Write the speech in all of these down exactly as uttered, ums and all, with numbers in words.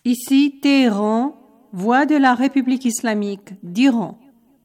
Ici Téhéran, voix de la République islamique d'Iran.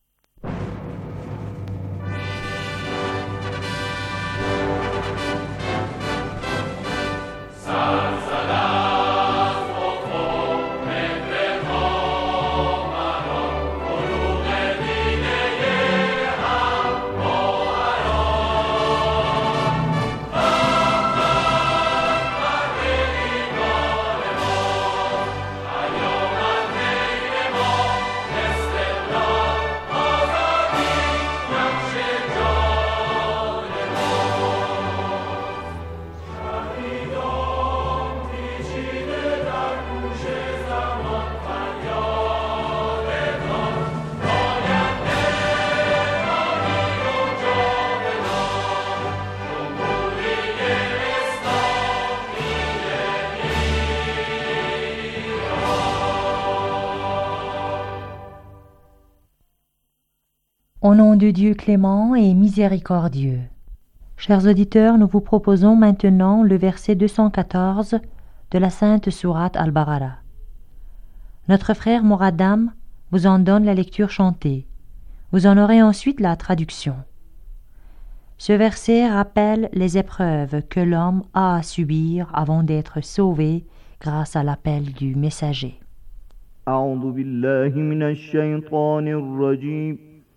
Au nom de Dieu clément et miséricordieux. Chers auditeurs, nous vous proposons maintenant le verset deux cent quatorze de la sainte sourate Al-Baqara. Notre frère Moradam vous en donne la lecture chantée. Vous en aurez ensuite la traduction. Ce verset rappelle les épreuves que l'homme a à subir avant d'être sauvé grâce à l'appel du messager. أعوذ بالله من الشيطان الرجيم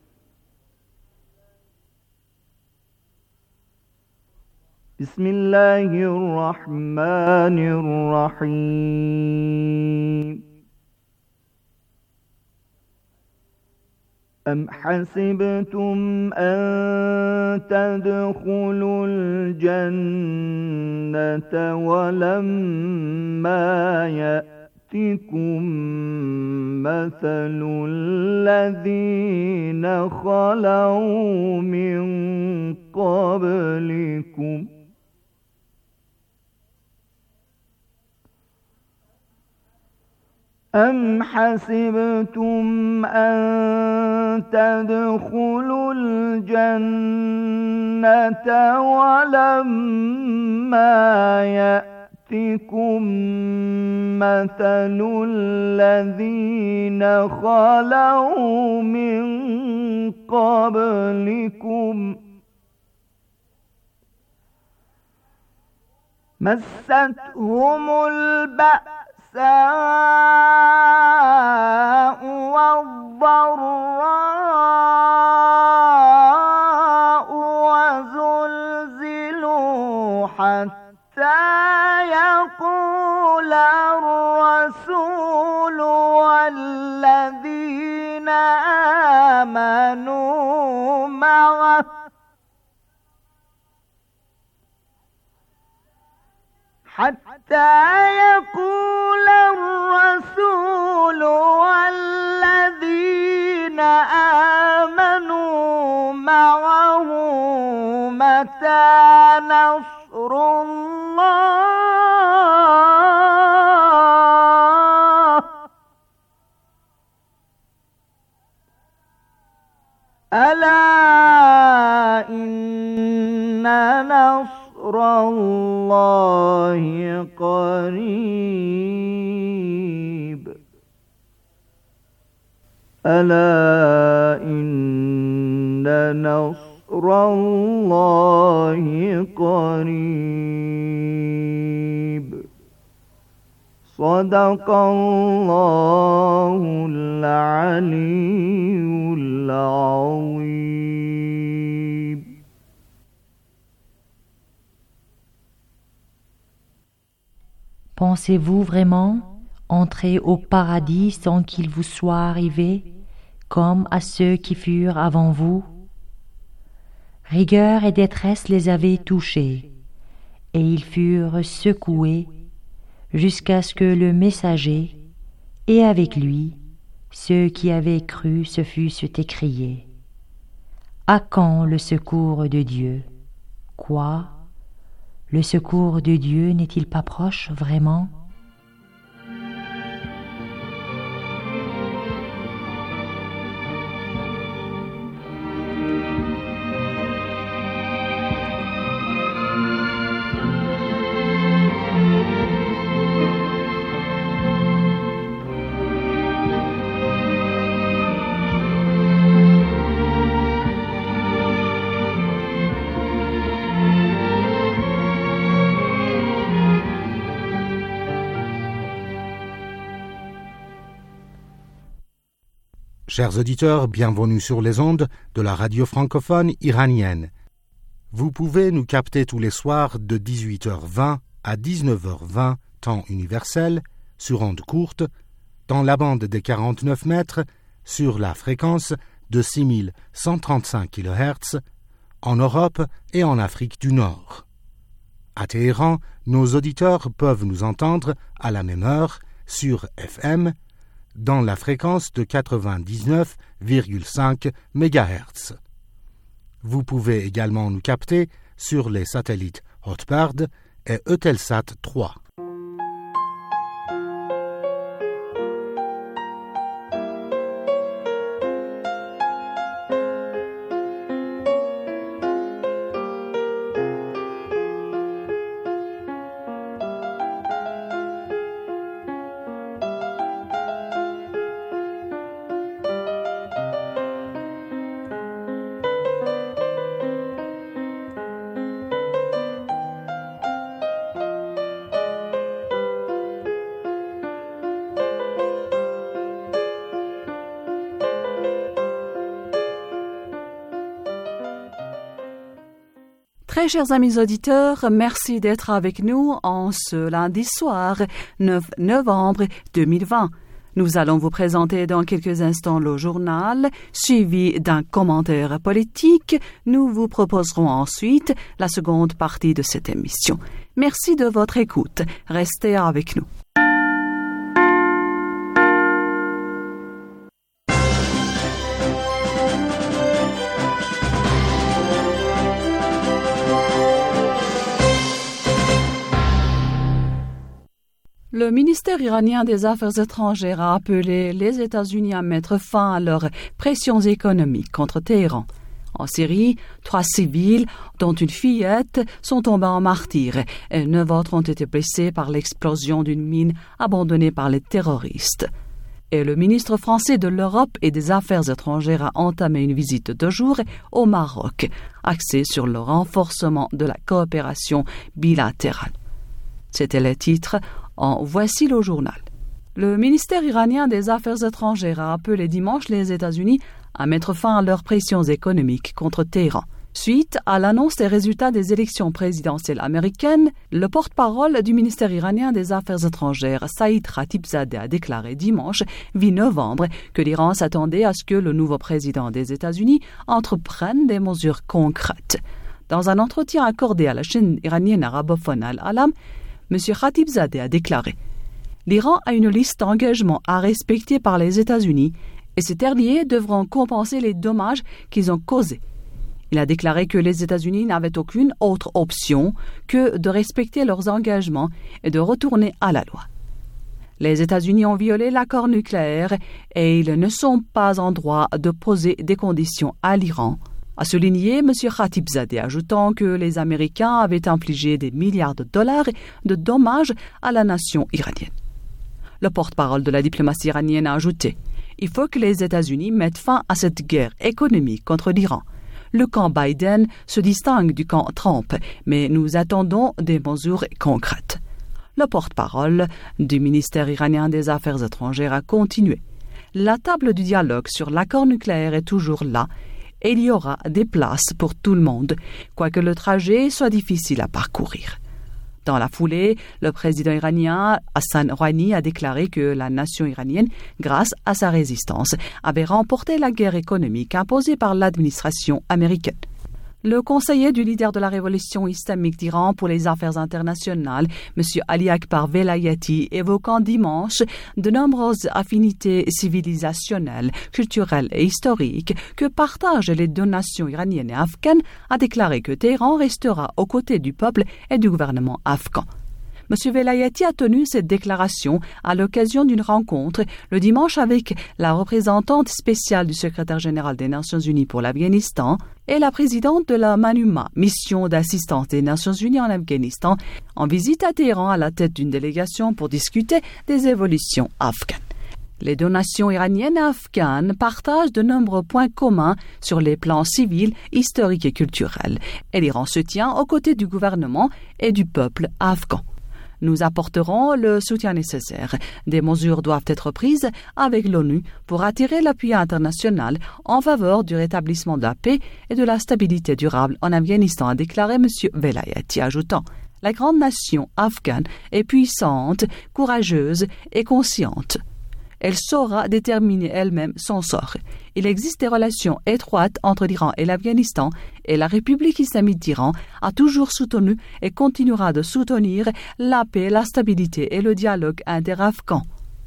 بسم الله الرحمن الرحيم أم حسبتم أن تدخلوا الجنة ولما يأتكم مثل الذين خلوا من قبلكم أم حسبتم أن تدخلوا الجنة ولما يأتكم مثل الذين خلوا من قبلكم مستهم البأس والضراء وزلزلوا حتى يقول الرسول والذين آمنوا معه حتى يقول الرسول والذين آمنوا معه متى نصر الله ألا إن نصر الله قريب ألا إن نصر الله قريب صدق الله العلي العظيم. Pensez-vous vraiment entrer au paradis sans qu'il vous soit arrivé, comme à ceux qui furent avant vous? Rigueur et détresse les avaient touchés, et ils furent secoués jusqu'à ce que le messager, et avec lui, ceux qui avaient cru se fussent écriés. À quand le secours de Dieu? Quoi? Le secours de Dieu n'est-il pas proche vraiment? chers auditeurs, bienvenue sur les ondes de la radio francophone iranienne. Vous pouvez nous capter tous les soirs de dix-huit heures vingt à dix-neuf heures vingt, temps universel, sur ondes courtes, dans la bande des quarante-neuf mètres, sur la fréquence de six mille cent trente-cinq kilohertz, en Europe et en Afrique du Nord. À Téhéran, nos auditeurs peuvent nous entendre à la même heure sur F M, dans la fréquence de quatre-vingt-dix-neuf virgule cinq mégahertz. Vous pouvez également nous capter sur les satellites Hotbird et Eutelsat trois. Très chers amis auditeurs, merci d'être avec nous en ce lundi soir, neuf novembre deux mille vingt. Nous allons vous présenter dans quelques instants le journal, suivi d'un commentaire politique. Nous vous proposerons ensuite la seconde partie de cette émission. Merci de votre écoute. Restez avec nous. Le ministère iranien des Affaires étrangères a appelé les États-Unis à mettre fin à leurs pressions économiques contre Téhéran. En Syrie, trois civils, dont une fillette, sont tombés en martyrs et neuf autres ont été blessés par l'explosion d'une mine abandonnée par les terroristes. Et le ministre français de l'Europe et des Affaires étrangères a entamé une visite de deux jours au Maroc, axée sur le renforcement de la coopération bilatérale. C'était le titre. En voici le journal. Le ministère iranien des Affaires étrangères a appelé dimanche les États-Unis à mettre fin à leurs pressions économiques contre Téhéran. Suite à l'annonce des résultats des élections présidentielles américaines, le porte-parole du ministère iranien des Affaires étrangères, Saïd Khatibzadeh, a déclaré dimanche huit novembre que l'Iran s'attendait à ce que le nouveau président des États-Unis entreprenne des mesures concrètes. Dans un entretien accordé à la chaîne iranienne arabophone Al-Alam, M. Khatibzadeh a déclaré « L'Iran a une liste d'engagements à respecter par les États-Unis et ces derniers devront compenser les dommages qu'ils ont causés. » Il a déclaré que les États-Unis n'avaient aucune autre option que de respecter leurs engagements et de retourner à la loi. Les États-Unis ont violé l'accord nucléaire et ils ne sont pas en droit de poser des conditions à l'Iran, a souligné M. Khatibzadeh, ajoutant que les Américains avaient infligé des milliards de dollars de dommages à la nation iranienne. Le porte-parole de la diplomatie iranienne a ajouté « Il faut que les États-Unis mettent fin à cette guerre économique contre l'Iran. Le camp Biden se distingue du camp Trump, mais nous attendons des mesures concrètes. » Le porte-parole du ministère iranien des Affaires étrangères a continué « La table du dialogue sur l'accord nucléaire est toujours là, et il y aura des places pour tout le monde, quoique le trajet soit difficile à parcourir. » Dans la foulée, le président iranien Hassan Rouhani a déclaré que la nation iranienne, grâce à sa résistance, avait remporté la guerre économique imposée par l'administration américaine. Le conseiller du leader de la révolution islamique d'Iran pour les affaires internationales, M. Ali Akbar Velayati, évoquant dimanche de nombreuses affinités civilisationnelles, culturelles et historiques que partagent les deux nations iraniennes et afghanes, a déclaré que Téhéran restera aux côtés du peuple et du gouvernement afghan. M. Velayati a tenu cette déclaration à l'occasion d'une rencontre le dimanche avec la représentante spéciale du secrétaire général des Nations Unies pour l'Afghanistan et la présidente de la MANUMA, mission d'assistance des Nations Unies en Afghanistan, en visite à Téhéran à la tête d'une délégation pour discuter des évolutions afghanes. Les deux nations iraniennes et afghanes partagent de nombreux points communs sur les plans civils, historiques et culturels, et l'Iran se tient aux côtés du gouvernement et du peuple afghan. Nous apporterons le soutien nécessaire. Des mesures doivent être prises avec l'ONU pour attirer l'appui international en faveur du rétablissement de la paix et de la stabilité durable en Afghanistan, a déclaré M. Velayati, ajoutant « La grande nation afghane est puissante, courageuse et consciente. Elle saura déterminer elle-même son sort. Il existe des relations étroites entre l'Iran et l'Afghanistan et la République islamique d'Iran a toujours soutenu et continuera de soutenir la paix, la stabilité et le dialogue interafghan. »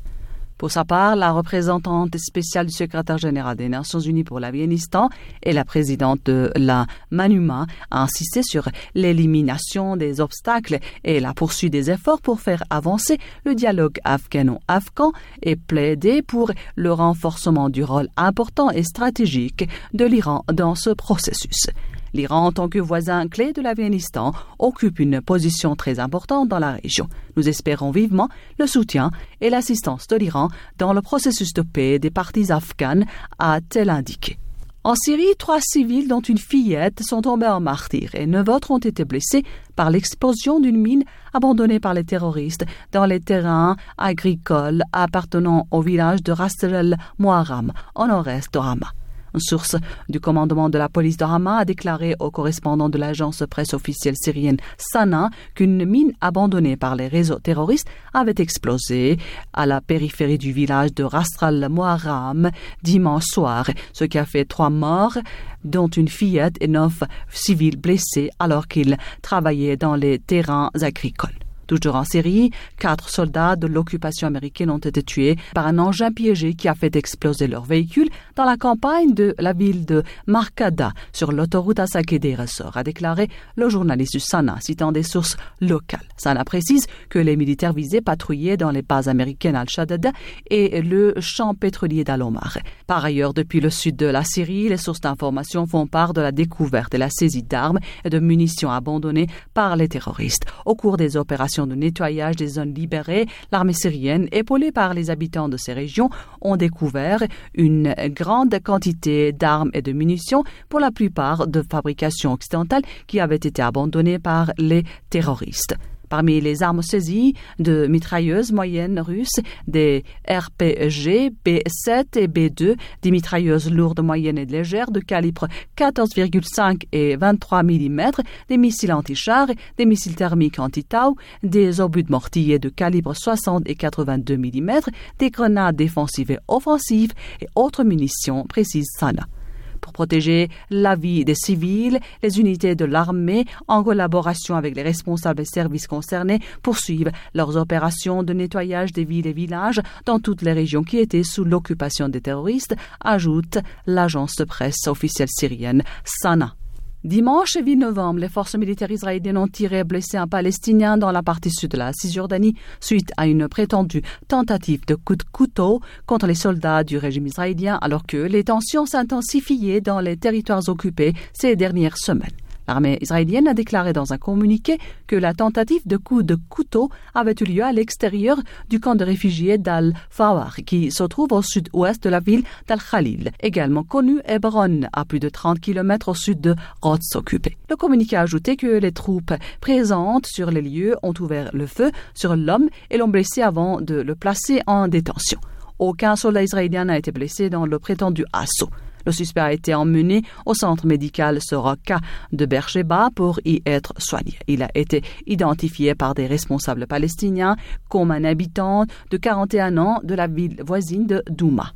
Pour sa part, la représentante spéciale du secrétaire général des Nations Unies pour l'Afghanistan et la présidente de la MANUMA a insisté sur l'élimination des obstacles et la poursuite des efforts pour faire avancer le dialogue afghano-afghan et plaider pour le renforcement du rôle important et stratégique de l'Iran dans ce processus. L'Iran, en tant que voisin clé de l'Afghanistan, occupe une position très importante dans la région. Nous espérons vivement le soutien et l'assistance de l'Iran dans le processus de paix des parties afghanes, a-t-elle indiqué. En Syrie, trois civils, dont une fillette, sont tombés en martyrs et neuf autres ont été blessés par l'explosion d'une mine abandonnée par les terroristes dans les terrains agricoles appartenant au village de Ras el-Muharram, au nord-est de Hama. Une source du commandement de la police de Hama a déclaré au correspondant de l'agence presse officielle syrienne Sana qu'une mine abandonnée par les réseaux terroristes avait explosé à la périphérie du village de Ras al-Muharram dimanche soir, ce qui a fait trois morts, dont une fillette et neuf civils blessés alors qu'ils travaillaient dans les terrains agricoles. Toujours en Syrie, quatre soldats de l'occupation américaine ont été tués par un engin piégé qui a fait exploser leur véhicule dans la campagne de la ville de Markada, sur l'autoroute à Sakeh-Deir ez-Zor, a déclaré le journaliste du Sana, citant des sources locales. Sana précise que les militaires visés patrouillaient dans les bases américaines Al-Shaddada et le champ pétrolier d'Al-Omar. Par ailleurs, depuis le sud de la Syrie, les sources d'information font part de la découverte et la saisie d'armes et de munitions abandonnées par les terroristes. Au cours des opérations de nettoyage des zones libérées, l'armée syrienne, épaulée par les habitants de ces régions, ont découvert une grande quantité d'armes et de munitions, pour la plupart de fabrication occidentale, qui avaient été abandonnées par les terroristes. Parmi les armes saisies, de mitrailleuses moyennes russes, des R P G B sept et B deux, des mitrailleuses lourdes, moyennes et légères de calibre quatorze virgule cinq et vingt-trois millimètres, des missiles anti-chars, des missiles thermiques anti-Tau, des obus de mortier de calibre soixante et quatre-vingt-deux millimètres, des grenades défensives et offensives et autres munitions, précise Sana. Pour protéger la vie des civils, les unités de l'armée, en collaboration avec les responsables des services concernés, poursuivent leurs opérations de nettoyage des villes et villages dans toutes les régions qui étaient sous l'occupation des terroristes, ajoute l'agence de presse officielle syrienne Sana. Dimanche huit novembre, les forces militaires israéliennes ont tiré et blessé un Palestinien dans la partie sud de la Cisjordanie suite à une prétendue tentative de coup de couteau contre les soldats du régime israélien, alors que les tensions s'intensifiaient dans les territoires occupés ces dernières semaines. L'armée israélienne a déclaré dans un communiqué que la tentative de coup de couteau avait eu lieu à l'extérieur du camp de réfugiés d'Al-Fawar, qui se trouve au sud-ouest de la ville d'Al-Khalil, également connu Hebron, à plus de trente kilomètres au sud de Rhodes occupé. Le communiqué a ajouté que les troupes présentes sur les lieux ont ouvert le feu sur l'homme et l'ont blessé avant de le placer en détention. Aucun soldat israélien n'a été blessé dans le prétendu assaut. Le suspect a été emmené au centre médical Soroka de Beersheba pour y être soigné. Il a été identifié par des responsables palestiniens comme un habitant de quarante et un ans de la ville voisine de Douma.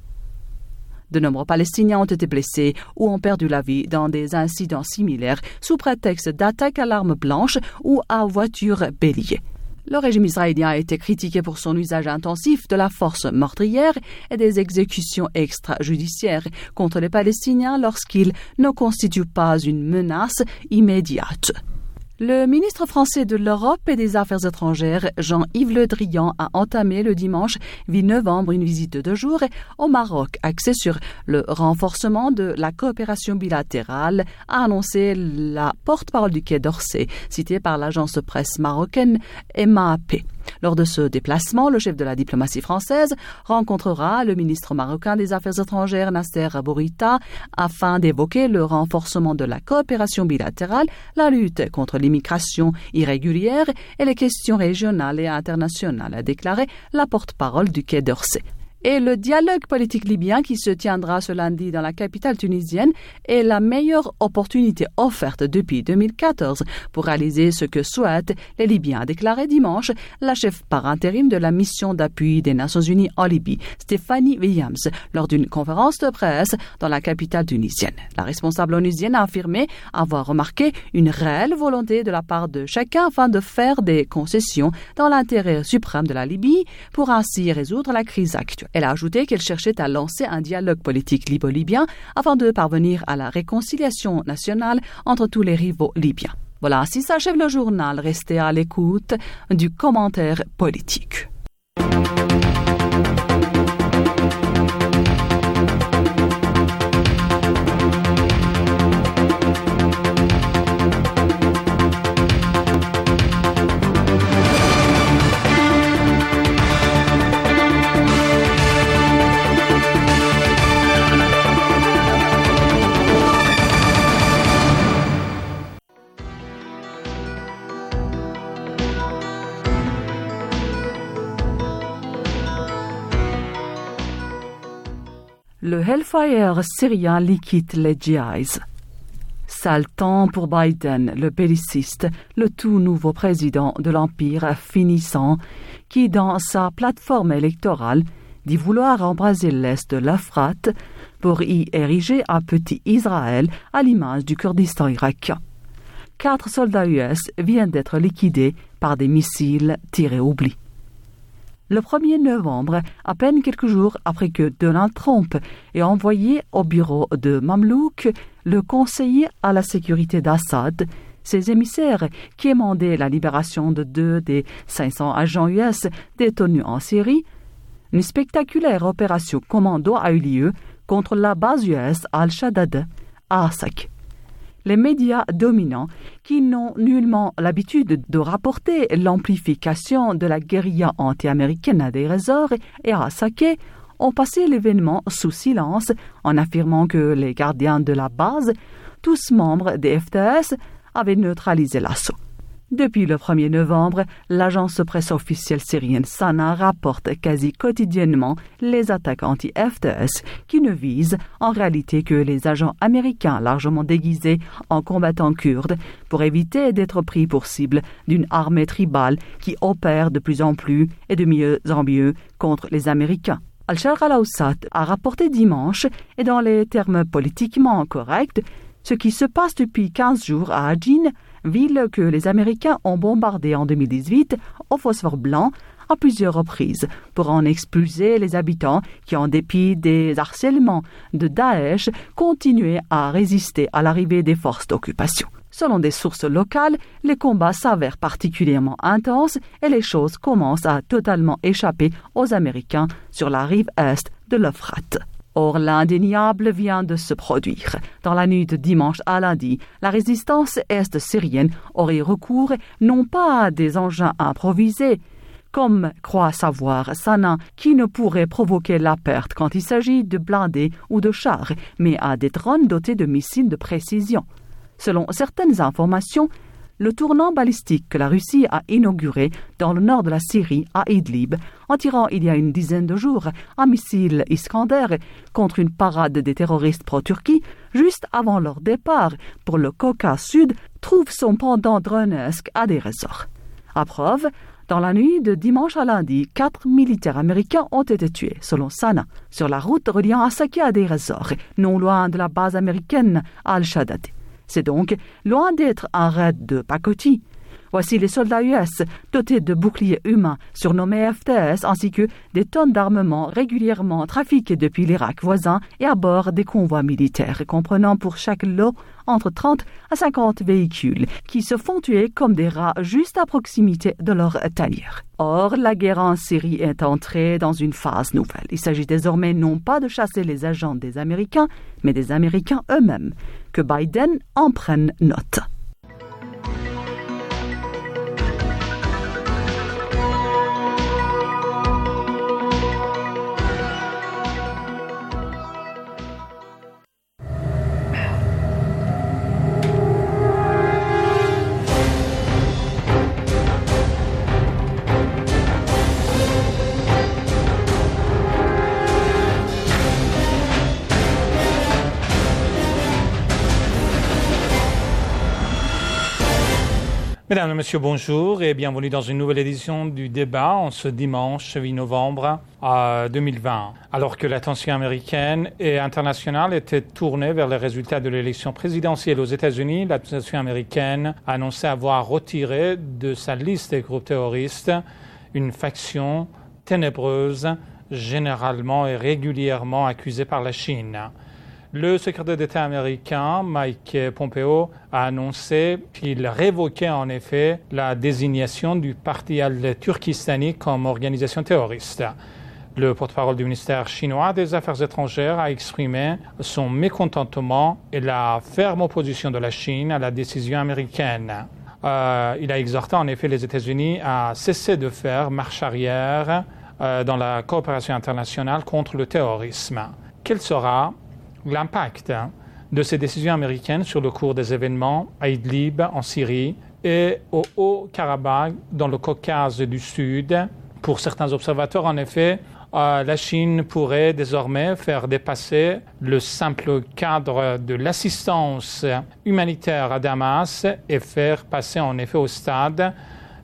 De nombreux Palestiniens ont été blessés ou ont perdu la vie dans des incidents similaires sous prétexte d'attaques à l'arme blanche ou à voiture bélier. Le régime israélien a été critiqué pour son usage intensif de la force meurtrière et des exécutions extrajudiciaires contre les Palestiniens lorsqu'ils ne constituent pas une menace immédiate. Le ministre français de l'Europe et des Affaires étrangères, Jean-Yves Le Drian, a entamé le dimanche huit novembre une visite de deux jours au Maroc, axée sur le renforcement de la coopération bilatérale, a annoncé la porte-parole du Quai d'Orsay, citée par l'agence de presse marocaine M A P. Lors de ce déplacement, le chef de la diplomatie française rencontrera le ministre marocain des Affaires étrangères Nasser Bourita afin d'évoquer le renforcement de la coopération bilatérale, la lutte contre l'immigration irrégulière et les questions régionales et internationales, a déclaré la porte-parole du Quai d'Orsay. Et le dialogue politique libyen qui se tiendra ce lundi dans la capitale tunisienne est la meilleure opportunité offerte depuis deux mille quatorze pour réaliser ce que souhaitent les Libyens, a déclaré dimanche la chef par intérim de la mission d'appui des Nations Unies en Libye, Stéphanie Williams, lors d'une conférence de presse dans la capitale tunisienne. La responsable onusienne a affirmé avoir remarqué une réelle volonté de la part de chacun afin de faire des concessions dans l'intérêt suprême de la Libye pour ainsi résoudre la crise actuelle. Elle a ajouté qu'elle cherchait à lancer un dialogue politique libo-libyen afin de parvenir à la réconciliation nationale entre tous les rivaux libyens. Voilà, ainsi s'achève le journal. Restez à l'écoute du commentaire politique. Le Hellfire syrien liquide les djihadistes. Sale temps pour Biden, le belliciste, le tout nouveau président de l'Empire finissant, qui, dans sa plateforme électorale, dit vouloir embraser l'est de l'Euphrate pour y ériger un petit Israël à l'image du Kurdistan irakien. Quatre soldats U S viennent d'être liquidés par des missiles tirés au oubli. Le premier novembre, à peine quelques jours après que Donald Trump ait envoyé au bureau de Mamlouk le conseiller à la sécurité d'Assad, ses émissaires qui émandaient la libération de deux des cinq cents agents U S détenus en Syrie, une spectaculaire opération commando a eu lieu contre la base U S Al-Shaddad à Arsak. Les médias dominants, qui n'ont nullement l'habitude de rapporter l'amplification de la guérilla anti-américaine à Deir ez-Zor et à Saké, ont passé l'événement sous silence en affirmant que les gardiens de la base, tous membres des F T S, avaient neutralisé l'assaut. Depuis le premier novembre, l'agence presse officielle syrienne Sana rapporte quasi quotidiennement les attaques anti-F T S qui ne visent en réalité que les agents américains largement déguisés en combattants kurdes pour éviter d'être pris pour cible d'une armée tribale qui opère de plus en plus et de mieux en mieux contre les Américains. Al-Sharq al-Awsat a rapporté dimanche, et dans les termes politiquement corrects, ce qui se passe depuis quinze jours à Ajin, ville que les Américains ont bombardée en deux mille dix-huit au phosphore blanc à plusieurs reprises pour en expulser les habitants qui, en dépit des harcèlements de Daesh, continuaient à résister à l'arrivée des forces d'occupation. Selon des sources locales, les combats s'avèrent particulièrement intenses et les choses commencent à totalement échapper aux Américains sur la rive est de l'Euphrate. Or, l'indéniable vient de se produire. Dans la nuit de dimanche à lundi, la résistance est syrienne aurait recours non pas à des engins improvisés, comme croit savoir Sana, qui ne pourrait provoquer la perte quand il s'agit de blindés ou de chars, mais à des drones dotés de missiles de précision. Selon certaines informations, le tournant balistique que la Russie a inauguré dans le nord de la Syrie, à Idlib, en tirant il y a une dizaine de jours un missile Iskander contre une parade des terroristes pro-Turquie, juste avant leur départ pour le Caucase Sud, trouve son pendant dronesque à Deir ez-Zor. À preuve, dans la nuit de dimanche à lundi, quatre militaires américains ont été tués, selon Sana, sur la route reliant Asaki à Deir ez-Zor, non loin de la base américaine Al-Shaddad. C'est donc loin d'être un raid de pacotille. Voici les soldats U S dotés de boucliers humains surnommés F T S ainsi que des tonnes d'armement régulièrement trafiquées depuis l'Irak voisin et à bord des convois militaires comprenant pour chaque lot entre trente à cinquante véhicules qui se font tuer comme des rats juste à proximité de leur tanière. Or, la guerre en Syrie est entrée dans une phase nouvelle. Il s'agit désormais non pas de chasser les agents des Américains, mais des Américains eux-mêmes. Que Biden en prenne note. Mesdames et messieurs, bonjour et bienvenue dans une nouvelle édition du débat en ce dimanche huit novembre deux mille vingt. Alors que l'attention américaine et internationale était tournée vers les résultats de l'élection présidentielle aux États-Unis, l'administration américaine a annoncé avoir retiré de sa liste des groupes terroristes une faction ténébreuse, généralement et régulièrement accusée par la Chine. Le secrétaire d'État américain, Mike Pompeo, a annoncé qu'il révoquait en effet la désignation du parti al-Turkistani comme organisation terroriste. Le porte-parole du ministère chinois des Affaires étrangères a exprimé son mécontentement et la ferme opposition de la Chine à la décision américaine. Euh, il a exhorté en effet les États-Unis à cesser de faire marche arrière euh, dans la coopération internationale contre le terrorisme. Quel sera l'impact de ces décisions américaines sur le cours des événements à Idlib en Syrie et au Haut-Karabakh dans le Caucase du Sud? Pour certains observateurs, en effet, euh, la Chine pourrait désormais faire dépasser le simple cadre de l'assistance humanitaire à Damas et faire passer en effet au stade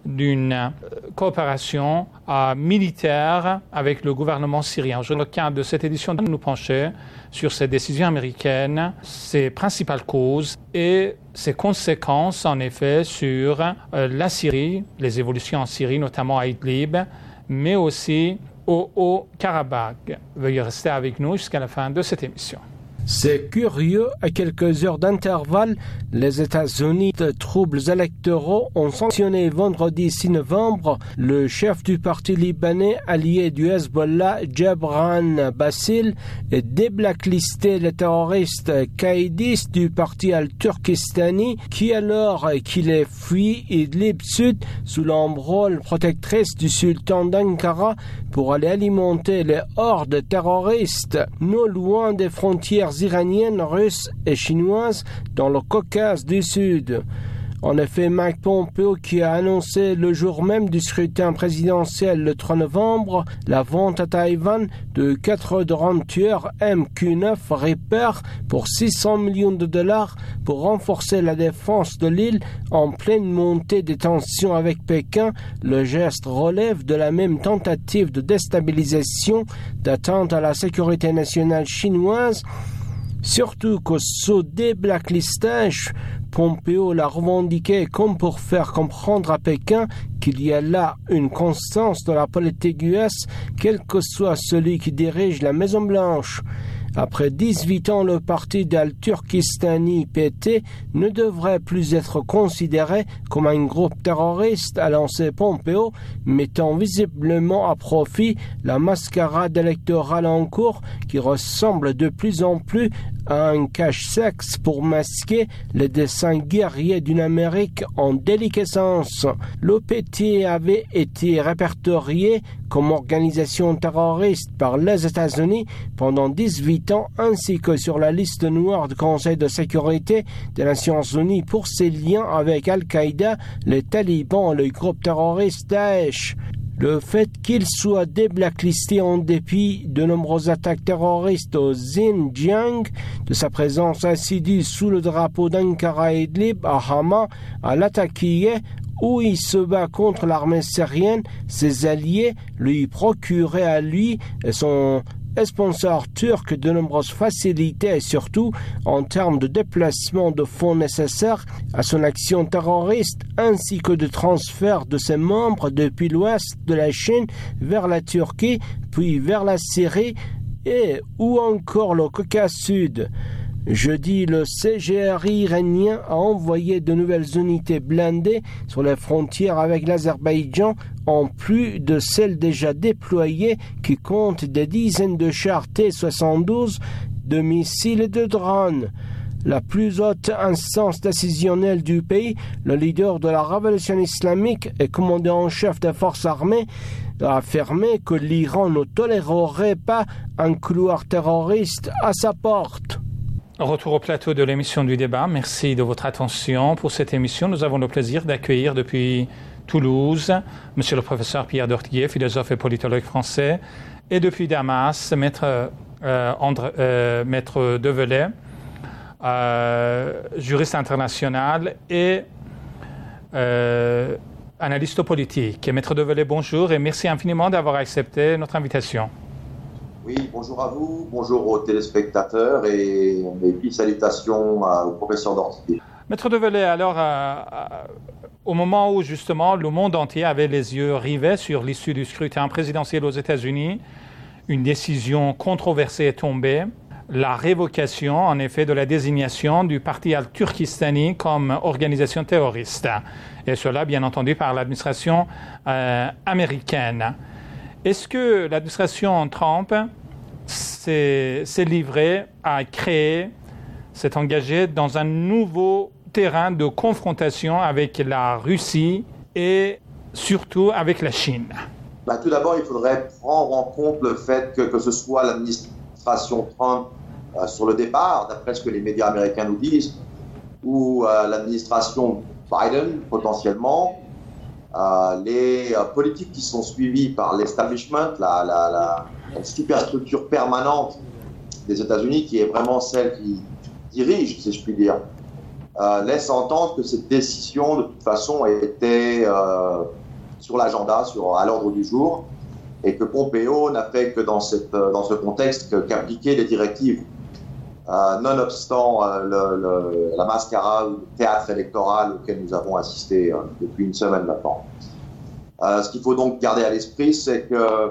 d'une coopération euh, militaire avec le gouvernement syrien. Dans le cadre de cette édition, nous nous penchons sur ces décisions américaines, ses principales causes et ses conséquences en effet sur euh, la Syrie, les évolutions en Syrie, notamment à Idlib, mais aussi au Haut-Karabakh. Veuillez rester avec nous jusqu'à la fin de cette émission. C'est curieux, à quelques heures d'intervalle, les États-Unis de troubles électoraux ont sanctionné vendredi six novembre le chef du parti libanais allié du Hezbollah, Gebran Bassil, et déblacklisté les terroristes caïdistes du parti al-Turkistani qui, alors qu'il est fui Idlib Sud sous l'ombrelle protectrice du sultan d'Ankara pour aller alimenter les hordes terroristes, non loin des frontières iraniennes, russes et chinoises dans le Caucase du Sud. En effet, Mike Pompeo, qui a annoncé le jour même du scrutin présidentiel le trois novembre la vente à Taïwan de quatre drones tueurs M Q neuf Reaper pour six cents millions de dollars pour renforcer la défense de l'île en pleine montée des tensions avec Pékin, le geste relève de la même tentative de déstabilisation, d'atteinte à la sécurité nationale chinoise. Surtout que ce déblacklistage, Pompeo l'a revendiqué comme pour faire comprendre à Pékin qu'il y a là une constance dans la politique U S, quel que soit celui qui dirige la Maison-Blanche. Après dix-huit ans, le parti d'Al-Turkistani P T ne devrait plus être considéré comme un groupe terroriste, a lancé Pompeo, mettant visiblement à profit la mascarade électorale en cours qui ressemble de plus en plus à un cache-sexe pour masquer les desseins guerriers d'une Amérique en déliquescence. Le P T avait été répertorié comme organisation terroriste par les États-Unis pendant dix-huit ans, ainsi que sur la liste noire du Conseil de sécurité des Nations Unies pour ses liens avec Al-Qaïda, les talibans et le groupe terroriste Daesh. Le fait qu'il soit déblacklisté en dépit de nombreuses attaques terroristes au Xinjiang, de sa présence assidue sous le drapeau d'Ankara et Idlib à Hama, à Latakié, où il se bat contre l'armée syrienne, ses alliés lui procuraient à lui et son sponsor turc de nombreuses facilités et surtout en termes de déplacement de fonds nécessaires à son action terroriste ainsi que de transfert de ses membres depuis l'ouest de la Chine vers la Turquie puis vers la Syrie et ou encore le Caucase Sud. Jeudi, le C G R I iranien a envoyé de nouvelles unités blindées sur les frontières avec l'Azerbaïdjan, en plus de celles déjà déployées qui comptent des dizaines de chars T soixante-douze, de missiles et de drones. La plus haute instance décisionnelle du pays, le leader de la révolution islamique et commandant en chef des forces armées, a affirmé que l'Iran ne tolérerait pas un couloir terroriste à sa porte. Retour au plateau de l'émission du débat. Merci de votre attention pour cette émission. Nous avons le plaisir d'accueillir depuis Toulouse Monsieur le professeur Pierre Dortiguier, philosophe et politologue français, et depuis Damas, maître, euh, André, euh, maître Develay, euh, juriste international et euh, analyste politique. Maître Develay, bonjour et merci infiniment d'avoir accepté notre invitation. Oui, bonjour à vous, bonjour aux téléspectateurs et mes puis salutations au professeur Dortier. Maître Develay, alors, euh, euh, au moment où justement le monde entier avait les yeux rivés sur l'issue du scrutin présidentiel aux États-Unis, une décision controversée est tombée. La révocation, en effet, de la désignation du parti al-Turkistani comme organisation terroriste. Et cela, bien entendu, par l'administration euh, américaine. Est-ce que l'administration Trump s'est, s'est livrée à créer, s'est engagée dans un nouveau terrain de confrontation avec la Russie et surtout avec la Chine? Bah, tout d'abord, il faudrait prendre en compte le fait que, que ce soit l'administration Trump euh, sur le départ, d'après ce que les médias américains nous disent, ou euh, l'administration Biden, potentiellement, euh, les euh, politiques qui sont suivies par l'establishment, la, la, la, la superstructure permanente des États-Unis, qui est vraiment celle qui dirige, si je puis dire, euh, laisse entendre que cette décision, de toute façon, était euh, sur l'agenda, sur, à l'ordre du jour, et que Pompeo n'a fait que dans, cette, dans ce contexte que, qu'appliquer les directives. Euh, nonobstant euh, le, le, la mascarade, le théâtre électoral auquel nous avons assisté euh, depuis une semaine maintenant. Euh, ce qu'il faut donc garder à l'esprit, c'est que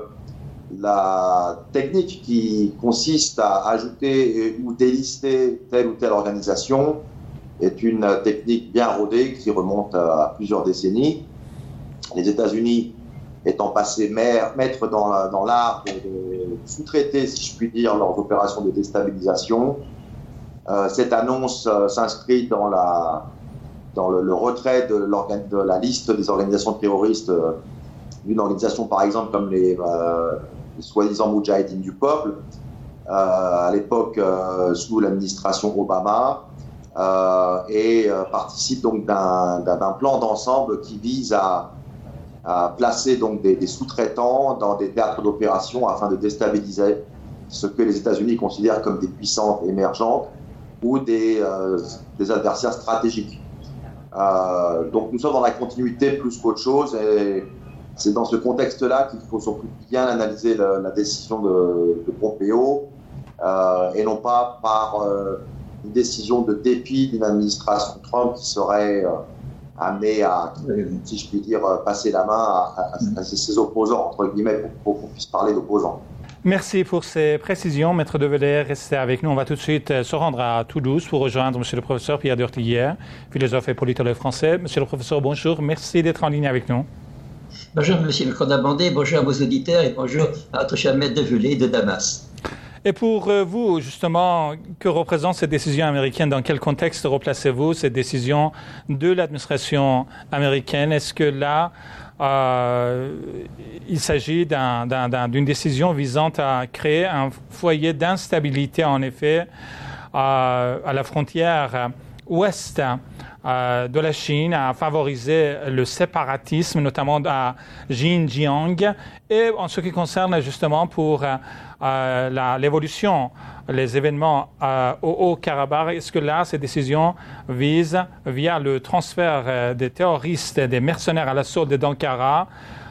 la technique qui consiste à ajouter ou délister telle ou telle organisation est une technique bien rodée qui remonte à plusieurs décennies. Les États-Unis étant passés maîtres dans, la, dans l'art de, de sous-traiter, si je puis dire, leurs opérations de déstabilisation. Euh, cette annonce euh, s'inscrit dans, la, dans le, le retrait de, de la liste des organisations terroristes euh, d'une organisation, par exemple, comme les, euh, les soi-disant Moudjahidines du peuple, euh, à l'époque euh, sous l'administration Obama, euh, et euh, participe donc d'un, d'un, d'un plan d'ensemble qui vise à à placer donc des, des sous-traitants dans des théâtres d'opération afin de déstabiliser ce que les États-Unis considèrent comme des puissances émergentes ou des, euh, des adversaires stratégiques. Euh, donc nous sommes dans la continuité plus qu'autre chose et c'est dans ce contexte-là qu'il faut surtout bien analyser la, la décision de, de Pompeo euh, et non pas par euh, une décision de dépit d'une administration Trump qui serait euh, amené à, si je puis dire, passer la main à, à, à ses opposants, entre guillemets, pour, pour qu'on puisse parler d'opposants. Merci pour ces précisions, Maître Develay. Restez avec nous. On va tout de suite se rendre à Toulouse pour rejoindre Monsieur le professeur Pierre Dortier, philosophe et politologue français. Monsieur le professeur, bonjour. Merci d'être en ligne avec nous. Bonjour, Monsieur le Condamandé. Bonjour à vos auditeurs et bonjour à notre cher Maître Develay de Damas. Et pour vous, justement, que représente cette décision américaine? Dans quel contexte replacez-vous cette décision de l'administration américaine? Est-ce que là, euh, il s'agit d'un, d'un, d'un, d'une décision visant à créer un foyer d'instabilité, en effet, euh, à la frontière ouest euh, de la Chine, à favoriser le séparatisme, notamment à Xinjiang, et en ce qui concerne justement pour euh, euh, la, l'évolution, les événements euh, au Haut-Karabakh, est-ce que là, ces décisions visent, via le transfert euh, des terroristes, des mercenaires à la solde d'Ankara,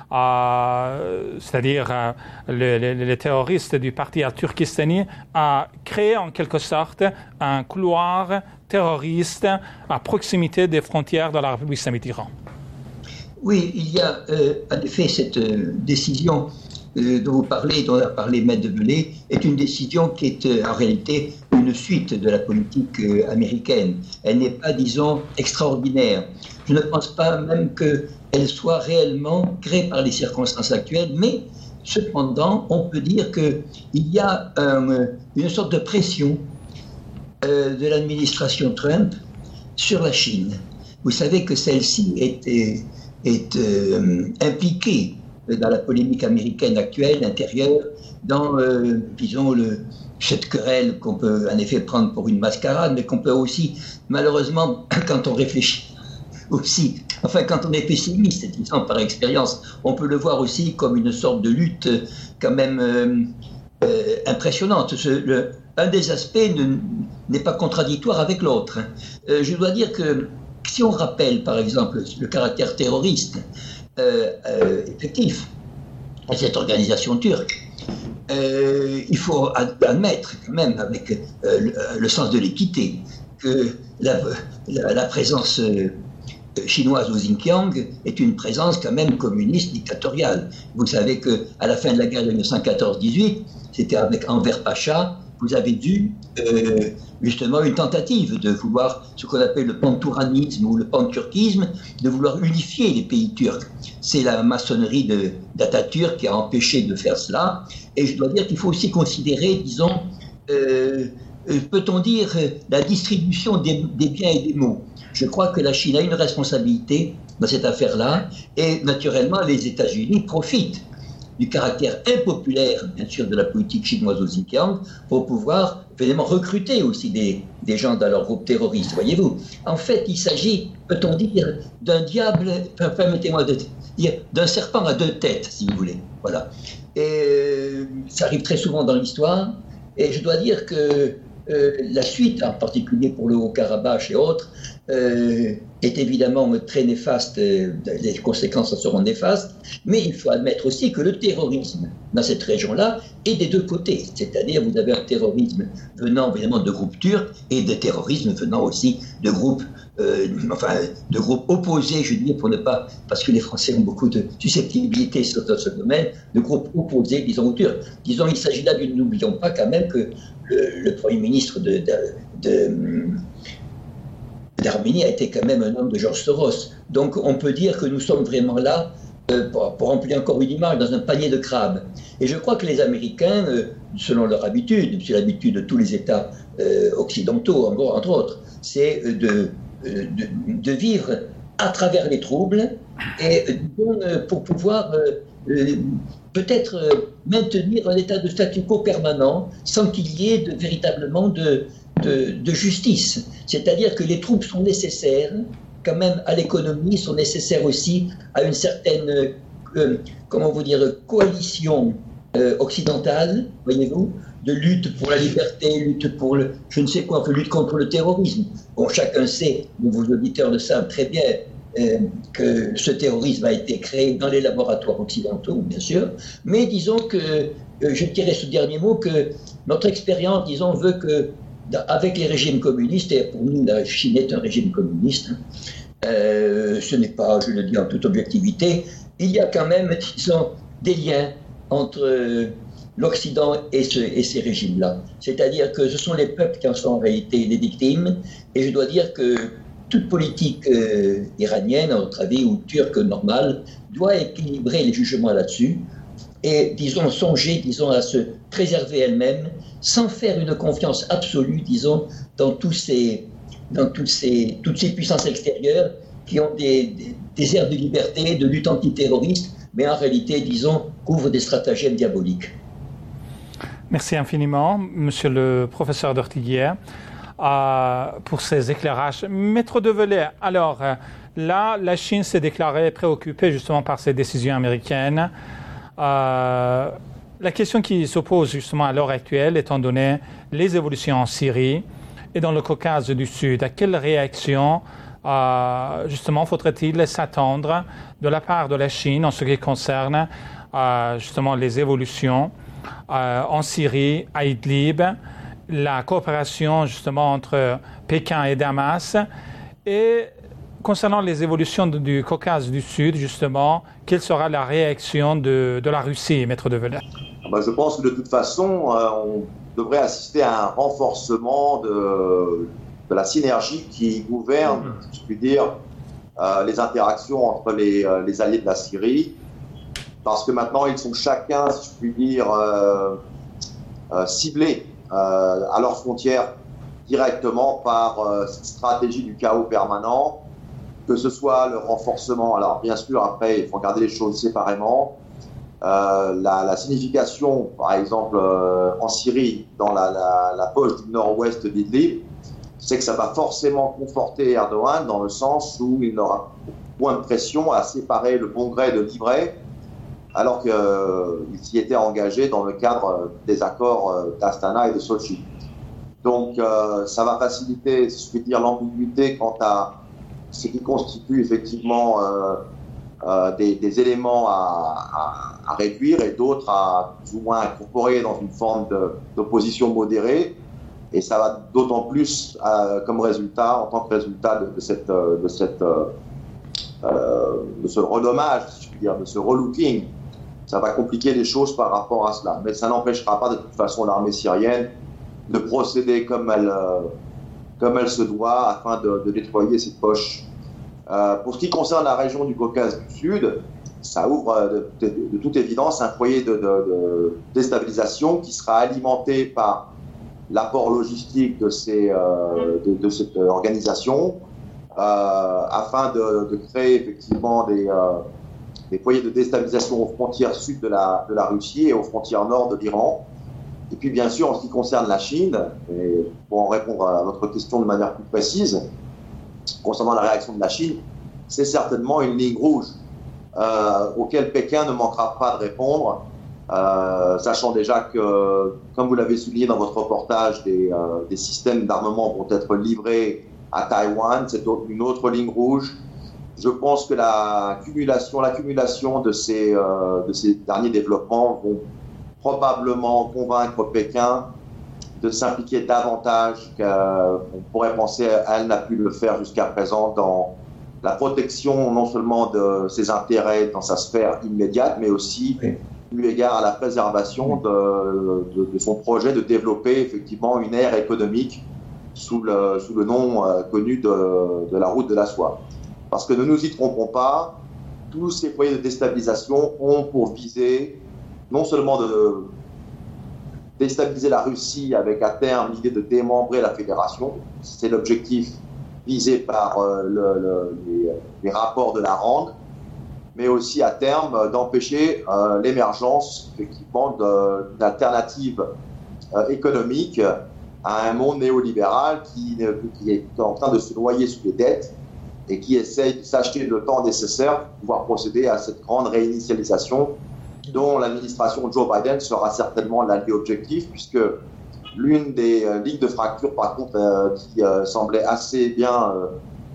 Euh, c'est-à-dire euh, les, les, les terroristes du parti al-Turkistani, à créer en quelque sorte un couloir terroriste à proximité des frontières de la République islamique d'Iran? Oui, il y a euh, en effet cette euh, décision euh, dont vous parlez, dont a parlé Maître Develay, est une décision qui est euh, en réalité une suite de la politique euh, américaine. Elle n'est pas, disons, extraordinaire. Je ne pense pas même qu'elle soit réellement créée par les circonstances actuelles, mais cependant, on peut dire qu'il y a un, une sorte de pression euh, de l'administration Trump sur la Chine. Vous savez que celle-ci est, est, est euh, impliquée dans la polémique américaine actuelle, intérieure, dans, euh, disons, le, cette querelle qu'on peut en effet prendre pour une mascarade, mais qu'on peut aussi, malheureusement, quand on réfléchit aussi, enfin quand on est pessimiste, disons par expérience, on peut le voir aussi comme une sorte de lutte quand même euh, euh, impressionnante. Ce, le, un des aspects ne, n'est pas contradictoire avec l'autre. Euh, je dois dire que si on rappelle par exemple le caractère terroriste euh, euh, effectif de cette organisation turque, euh, il faut admettre quand même avec euh, le, le sens de l'équité que la, la, la présence euh, chinoise au Xinjiang est une présence quand même communiste dictatoriale. Vous savez qu'à la fin de la guerre de mille neuf cent quatorze dix-huit, c'était avec Enver Pacha, vous avez dû euh, justement une tentative de vouloir ce qu'on appelle le pantouranisme ou le panturquisme, de vouloir unifier les pays turcs. C'est la maçonnerie de, d'Atatürk qui a empêché de faire cela. Et je dois dire qu'il faut aussi considérer, disons, euh, peut-on dire, la distribution des, des biens et des maux. Je crois que la Chine a une responsabilité dans cette affaire-là, et naturellement les États-Unis profitent du caractère impopulaire, bien sûr, de la politique chinoise au Xinjiang, pour pouvoir finalement recruter aussi des, des gens dans leur groupe terroriste, voyez-vous. En fait, il s'agit, peut-on dire, d'un diable, enfin, permettez-moi de dire, d'un serpent à deux têtes, si vous voulez. Voilà. Et euh, ça arrive très souvent dans l'histoire, et je dois dire que euh, la suite, en particulier pour le Haut-Karabakh et autres, euh, est évidemment très néfaste, euh, les conséquences en seront néfastes, mais il faut admettre aussi que le terrorisme dans cette région-là est des deux côtés, c'est-à-dire vous avez un terrorisme venant évidemment de groupes turcs et des terrorismes venant aussi de groupes, euh, enfin, de groupes opposés, je dis pour ne pas, parce que les Français ont beaucoup de susceptibilité sur ce domaine, de groupes opposés, disons, aux Turcs. Disons, il s'agit là d'une, n'oublions pas quand même que le, le Premier ministre de, de, de l'Arménie a été quand même un homme de George Soros. Donc on peut dire que nous sommes vraiment là, euh, pour, pour remplir encore une image, dans un panier de crabes. Et je crois que les Américains, euh, selon leur habitude, c'est l'habitude de tous les États euh, occidentaux, entre autres, c'est de, de, de vivre à travers les troubles et euh, pour pouvoir euh, euh, peut-être euh, maintenir un état de statu quo permanent sans qu'il y ait de, véritablement de De, de justice. C'est-à-dire que les troupes sont nécessaires, quand même, à l'économie, sont nécessaires aussi à une certaine, euh, comment vous dire, coalition euh, occidentale, voyez-vous, de lutte pour la liberté, lutte pour le, je ne sais quoi, lutte contre le terrorisme. Bon, chacun sait, vos auditeurs le savent très bien, euh, que ce terrorisme a été créé dans les laboratoires occidentaux, bien sûr, mais disons que, euh, je dirais ce dernier mot, que notre expérience, disons, veut que avec les régimes communistes, et pour nous la Chine est un régime communiste, euh, ce n'est pas, je le dis en toute objectivité, il y a quand même, disons, des liens entre l'Occident et, ce, et ces régimes-là. C'est-à-dire que ce sont les peuples qui en sont en réalité les victimes, et je dois dire que toute politique euh, iranienne, à notre avis, ou turque normale, doit équilibrer les jugements là-dessus, et, disons, songer, disons, à se préserver elle-même, sans faire une confiance absolue, disons, dans, tous ces, dans tous ces, toutes ces puissances extérieures qui ont des, des, des airs de liberté, de lutte antiterroriste, mais en réalité, disons, couvrent des stratagèmes diaboliques. Merci infiniment, monsieur le professeur d'Ortiguier, euh, pour ces éclairages. Maître Develay, alors, là, la Chine s'est déclarée préoccupée justement par ces décisions américaines. Euh, la question qui s'oppose justement à l'heure actuelle, étant donné les évolutions en Syrie et dans le Caucase du Sud, à quelle réaction euh, justement faudrait-il s'attendre de la part de la Chine en ce qui concerne euh, justement les évolutions euh, en Syrie, à Idlib, la coopération justement entre Pékin et Damas, et concernant les évolutions du Caucase du Sud, justement, quelle sera la réaction de, de la Russie, Maître Develay? Ben, je pense que de toute façon, euh, on devrait assister à un renforcement de, de la synergie qui gouverne, mmh. je puis dire, euh, les interactions entre les, euh, les alliés de la Syrie, parce que maintenant, ils sont chacun, si je puis dire, euh, euh, ciblés euh, à leurs frontières directement par euh, cette stratégie du chaos permanent, que ce soit le renforcement, alors bien sûr, après, il faut regarder les choses séparément, euh, la, la signification, par exemple, euh, en Syrie, dans la, la, la poche du nord-ouest d'Idlib, c'est que ça va forcément conforter Erdogan dans le sens où il n'aura point de pression à séparer le bon gré de l'ivraie, alors qu'il euh, s'y était engagé dans le cadre des accords euh, d'Astana et de Sochi. Donc, euh, ça va faciliter, si je puis dire, l'ambiguïté quant à ce qui constitue effectivement euh, euh, des, des éléments à, à, à réduire et d'autres à plus ou moins incorporer dans une forme de, d'opposition modérée. Et ça va d'autant plus euh, comme résultat, en tant que résultat de, de, cette, de, cette, euh, de ce renommage, si je puis dire, de ce relooking. Ça va compliquer les choses par rapport à cela. Mais ça n'empêchera pas de toute façon l'armée syrienne de procéder comme elle, euh, comme elle se doit afin de, de nettoyer ses poches. Euh, pour ce qui concerne la région du Caucase du Sud, ça ouvre de, de, de toute évidence un foyer de, de, de déstabilisation qui sera alimenté par l'apport logistique de, ces, euh, de, de cette organisation euh, afin de, de créer effectivement des, euh, des foyers de déstabilisation aux frontières sud de la, de la Russie et aux frontières nord de l'Iran. Et puis bien sûr, en ce qui concerne la Chine, et pour en répondre à votre question de manière plus précise, concernant la réaction de la Chine, c'est certainement une ligne rouge euh, auquel Pékin ne manquera pas de répondre. Euh, sachant déjà que, comme vous l'avez souligné dans votre reportage, des, euh, des systèmes d'armement vont être livrés à Taïwan, c'est une autre ligne rouge. Je pense que la cumulation, l'accumulation de ces, euh, de ces derniers développements vont probablement convaincre Pékin de s'impliquer davantage qu'on pourrait penser qu'elle n'a pu le faire jusqu'à présent dans la protection non seulement de ses intérêts dans sa sphère immédiate, mais aussi oui. eu égard à la préservation de, de, de son projet de développer effectivement une ère économique sous le, sous le nom euh, connu de, de la route de la soie. Parce que ne nous y trompons pas, tous ces foyers de déstabilisation ont pour visée non seulement de déstabiliser la Russie avec à terme l'idée de démembrer la fédération, c'est l'objectif visé par euh, le, le, les, les rapports de la Rande, mais aussi à terme d'empêcher euh, l'émergence effectivement d'alternatives euh, économiques à un monde néolibéral qui, qui est en train de se noyer sous les dettes et qui essaye de s'acheter le temps nécessaire pour pouvoir procéder à cette grande réinitialisation dont l'administration Joe Biden sera certainement l'allié objectif, puisque l'une des euh, lignes de fracture, par contre, euh, qui euh, semblait assez bien euh,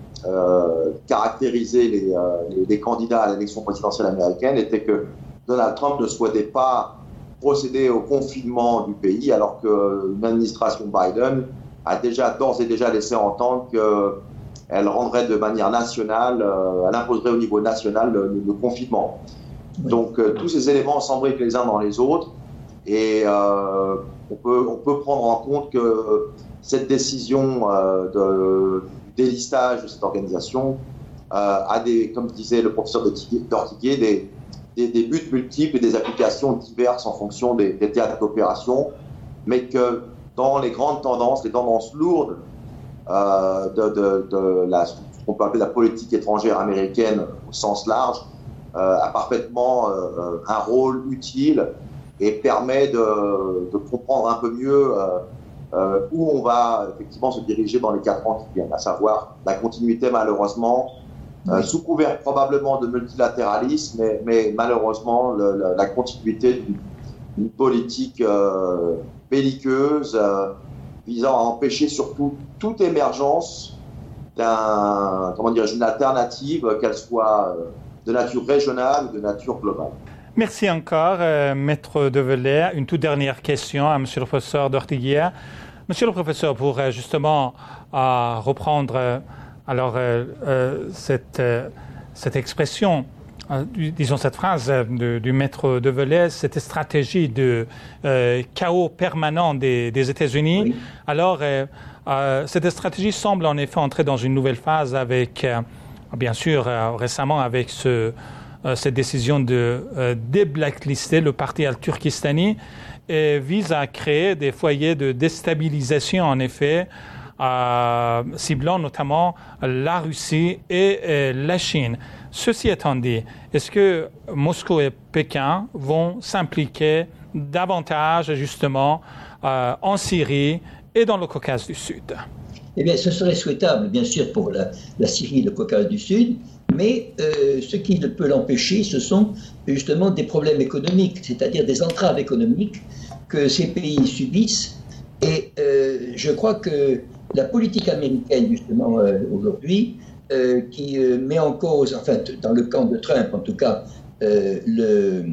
euh, caractériser les, euh, les, les candidats à l'élection présidentielle américaine était que Donald Trump ne souhaitait pas procéder au confinement du pays, alors que l'administration Biden a déjà d'ores et déjà laissé entendre qu'elle rendrait de manière nationale, euh, elle imposerait au niveau national le, le confinement. Donc euh, tous ces éléments s'embriquent les uns dans les autres et euh, on, peut, on peut prendre en compte que cette décision euh, de délistage de cette organisation euh, a des, comme disait le professeur Dortiguier, des, des, des buts multiples et des applications diverses en fonction des, des théâtres d'opération, mais que dans les grandes tendances, les tendances lourdes euh, de, de, de la, ce qu'on peut appeler la politique étrangère américaine au sens large, Euh, a parfaitement euh, un rôle utile et permet de, de comprendre un peu mieux euh, euh, où on va effectivement se diriger dans les quatre ans qui viennent, à savoir la continuité malheureusement, euh, oui. sous couvert probablement de multilatéralisme, mais, mais malheureusement le, le, la continuité d'une politique euh, belliqueuse euh, visant à empêcher surtout toute émergence d'un, comment dire, d'une alternative, qu'elle soit euh, de nature régionale ou de nature globale. Merci encore, euh, Maître Develay. Une toute dernière question à Monsieur le professeur Dortiguier. Monsieur le professeur, pour euh, justement euh, reprendre euh, alors euh, euh, cette, euh, cette expression, euh, disons cette phrase de, du Maître Develay, cette stratégie de euh, chaos permanent des, des États-Unis, oui. alors euh, euh, cette stratégie semble en effet entrer dans une nouvelle phase avec... Euh, Bien sûr, euh, récemment, avec ce, euh, cette décision de euh, déblacklister le parti al-Turkistani, et vise à créer des foyers de déstabilisation, en effet, euh, ciblant notamment la Russie et euh, la Chine. Ceci étant dit, est-ce que Moscou et Pékin vont s'impliquer davantage, justement, euh, en Syrie et dans le Caucase du Sud ? Eh bien, ce serait souhaitable, bien sûr, pour la, la Syrie et le Caucase du Sud, mais euh, ce qui ne peut l'empêcher, ce sont justement des problèmes économiques, c'est-à-dire des entraves économiques que ces pays subissent. Et euh, je crois que la politique américaine, justement, euh, aujourd'hui, euh, qui euh, met en cause, enfin dans le camp de Trump en tout cas, euh, le,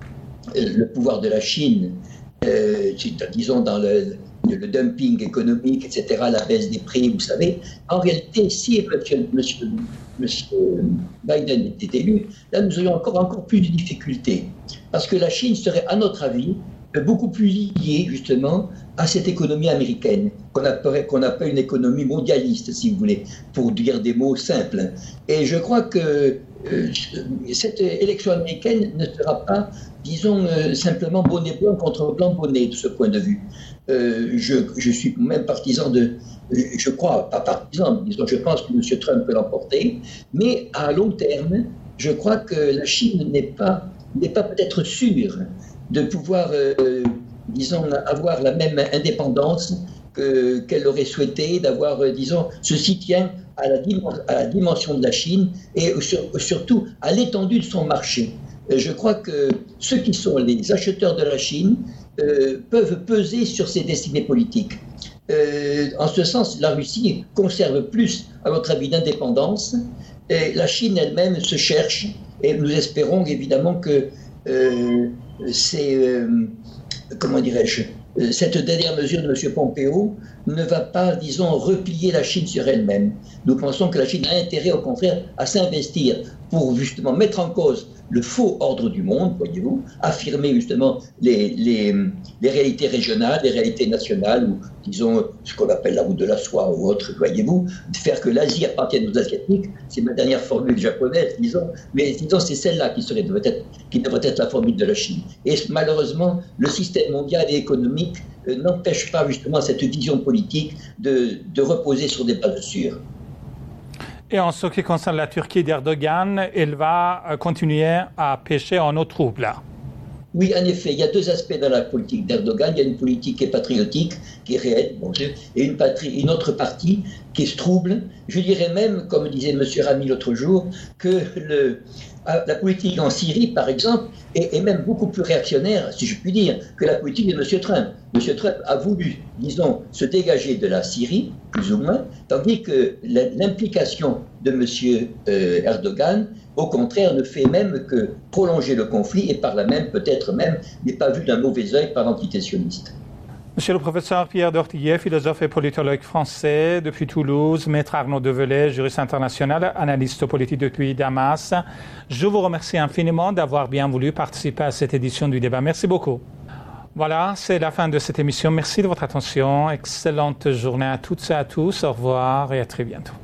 le pouvoir de la Chine, euh, disons dans le, le dumping économique, et cetera, la baisse des prix, vous savez. En réalité, si monsieur, monsieur, monsieur Biden était élu, là nous aurions encore, encore plus de difficultés. Parce que la Chine serait, à notre avis, beaucoup plus liée justement à cette économie américaine, qu'on appelle, qu'on appelle une économie mondialiste, si vous voulez, pour dire des mots simples. Et je crois que euh, cette élection américaine ne sera pas, disons, euh, simplement bonnet blanc contre blanc bonnet de ce point de vue. Euh, je, je suis même partisan de, je crois, pas partisan, disons, je pense que M. Trump peut l'emporter, mais à long terme, je crois que la Chine n'est pas, n'est pas peut-être sûre de pouvoir, euh, disons, avoir la même indépendance que, qu'elle aurait souhaité, d'avoir, euh, disons, ceci tient à la, à la dimension de la Chine et sur, surtout à l'étendue de son marché. Euh, je crois que ceux qui sont les acheteurs de la Chine euh, peuvent peser sur ses destinées politiques. Euh, en ce sens, la Russie conserve plus, à votre avis, d'indépendance, et la Chine elle-même se cherche, et nous espérons évidemment que euh, c'est, euh, comment dirais-je, cette dernière mesure de M. Pompeo ne va pas, disons, replier la Chine sur elle-même. Nous pensons que la Chine a intérêt, au contraire, à s'investir pour justement mettre en cause le faux ordre du monde, voyez-vous, affirmer justement les, les, les réalités régionales, les réalités nationales, ou disons ce qu'on appelle la route de la soie ou autre, voyez-vous, de faire que l'Asie appartienne aux Asiatiques, c'est ma dernière formule japonaise, disons, mais disons c'est celle-là qui, serait, devrait être, qui devrait être la formule de la Chine. Et malheureusement, le système mondial et économique euh, n'empêche pas justement cette vision politique de, de reposer sur des bases sûres. Et en ce qui concerne la Turquie d'Erdogan, elle va continuer à pêcher en eau trouble. Oui, en effet, il y a deux aspects dans la politique d'Erdogan. Il y a une politique qui est patriotique, qui est réelle, bon Dieu, et une, patrie, une autre partie qui se trouble. Je dirais même, comme disait M. Rami l'autre jour, que le, la politique en Syrie, par exemple, est, est même beaucoup plus réactionnaire, si je puis dire, que la politique de M. Trump. M. Trump a voulu, disons, se dégager de la Syrie, plus ou moins, tandis que l'implication de M. Euh, Erdogan, au contraire, ne fait même que prolonger le conflit et par là même, peut-être même, n'est pas vu d'un mauvais œil par l'entité sioniste. Monsieur le professeur Pierre Dortillet, philosophe et politologue français depuis Toulouse, maître Arnaud Develay, juriste international, analyste politique depuis Damas, je vous remercie infiniment d'avoir bien voulu participer à cette édition du débat. Merci beaucoup. Voilà, c'est la fin de cette émission. Merci de votre attention. Excellente journée à toutes et à tous. Au revoir et à très bientôt.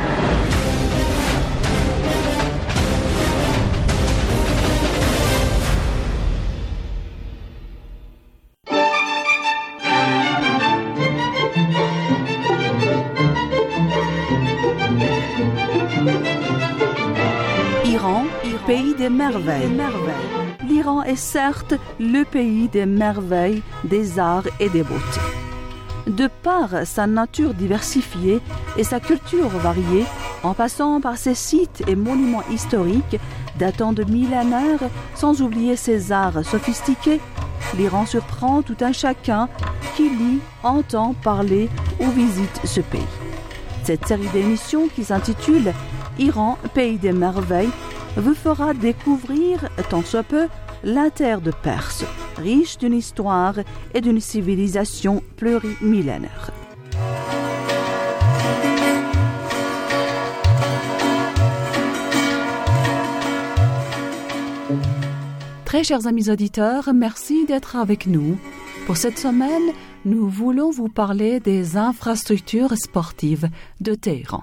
Iran, pays des merveilles. L'Iran est certes le pays des merveilles, des arts et des beautés. De par sa nature diversifiée et sa culture variée, en passant par ses sites et monuments historiques datant de millénaires, sans oublier ses arts sophistiqués, l'Iran surprend tout un chacun qui lit, entend parler ou visite ce pays. Cette série d'émissions qui s'intitule « Iran, pays des merveilles » vous fera découvrir, tant soit peu, la terre de Perse, riche d'une histoire et d'une civilisation plurimillénaire. Très chers amis auditeurs, merci d'être avec nous. Pour cette semaine, nous voulons vous parler des infrastructures sportives de Téhéran.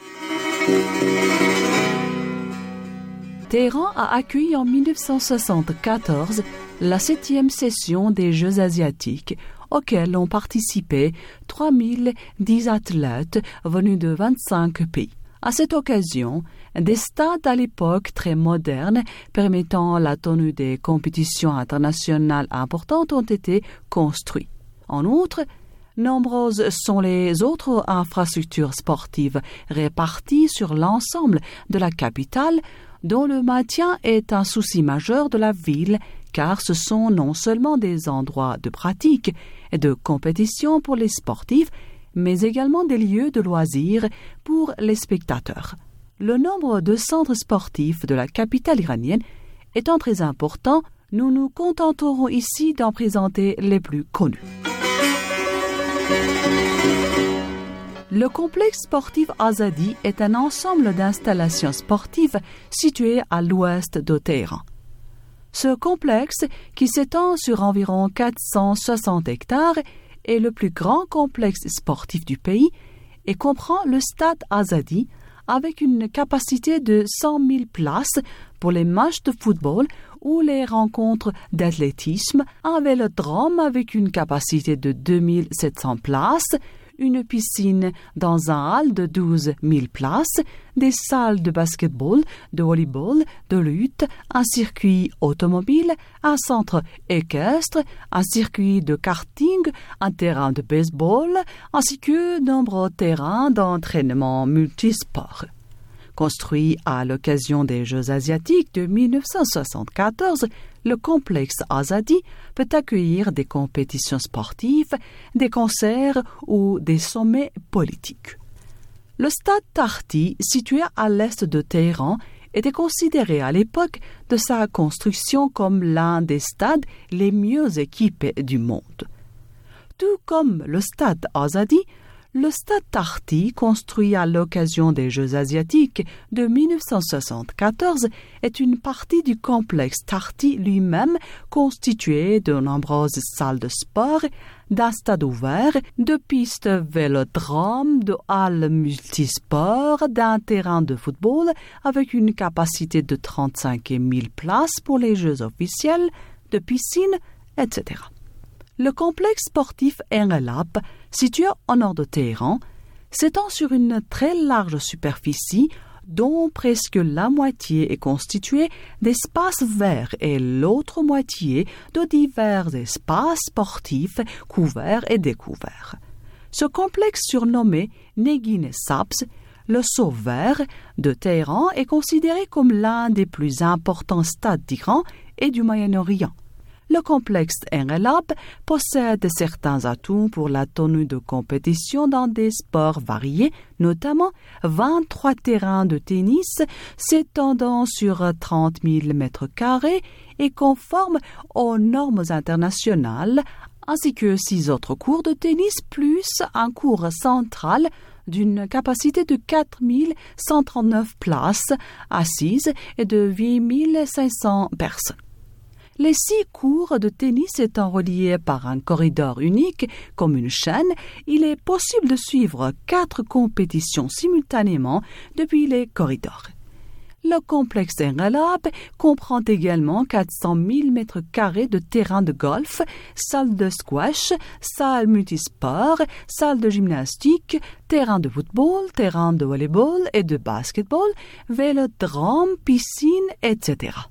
Téhéran a accueilli en dix-neuf cent soixante-quatorze la septième session des Jeux asiatiques, auxquels ont participé trois mille dix athlètes venus de vingt-cinq pays. À cette occasion, des stades à l'époque très modernes permettant la tenue des compétitions internationales importantes ont été construits. En outre, nombreuses sont les autres infrastructures sportives réparties sur l'ensemble de la capitale, dont le maintien est un souci majeur de la ville, car ce sont non seulement des endroits de pratique et de compétition pour les sportifs, mais également des lieux de loisirs pour les spectateurs. Le nombre de centres sportifs de la capitale iranienne étant très important, nous nous contenterons ici d'en présenter les plus connus. Le complexe sportif Azadi est un ensemble d'installations sportives situées à l'ouest de Téhéran. Ce complexe, qui s'étend sur environ quatre cent soixante hectares, est le plus grand complexe sportif du pays et comprend le stade Azadi avec une capacité de cent mille places pour les matchs de football ou les rencontres d'athlétisme, un vélodrome avec une capacité de deux mille sept cents places, une piscine dans un hall de douze mille places, des salles de basketball, de volleyball, de lutte, un circuit automobile, un centre équestre, un circuit de karting, un terrain de baseball, ainsi que de nombreux terrains d'entraînement multisports. Construit à l'occasion des Jeux asiatiques de mille neuf cent soixante-quatorze, le complexe Azadi peut accueillir des compétitions sportives, des concerts ou des sommets politiques. Le stade Tarti, situé à l'est de Téhéran, était considéré à l'époque de sa construction comme l'un des stades les mieux équipés du monde. Tout comme le stade Azadi, le stade Tarti, construit à l'occasion des Jeux asiatiques de mille neuf cent soixante-quatorze, est une partie du complexe Tarti lui-même, constitué de nombreuses salles de sport, d'un stade ouvert, de pistes vélodromes, de halles multisports, d'un terrain de football avec une capacité de trente-cinq mille places pour les Jeux officiels, de piscines, et cetera. Le complexe sportif Engelab, situé au nord de Téhéran, s'étend sur une très large superficie dont presque la moitié est constituée d'espaces verts et l'autre moitié de divers espaces sportifs couverts et découverts. Ce complexe surnommé Negin-e-Sabz, le sceau vert de Téhéran, est considéré comme l'un des plus importants stades d'Iran et du Moyen-Orient. Le complexe Engelab possède certains atouts pour la tenue de compétition dans des sports variés, notamment vingt-trois terrains de tennis s'étendant sur trente mille mètres carrés et conformes aux normes internationales, ainsi que six autres cours de tennis plus un cours central d'une capacité de quatre mille cent trente-neuf places assises et de huit mille cinq cents personnes. Les six cours de tennis étant reliés par un corridor unique comme une chaîne, il est possible de suivre quatre compétitions simultanément depuis les corridors. Le complexe Engelab comprend également quatre cent mille mètres carrés de terrain de golf, salle de squash, salle multisport, salle de gymnastique, terrain de football, terrain de volleyball et de basketball, vélodrome, piscine, et cetera.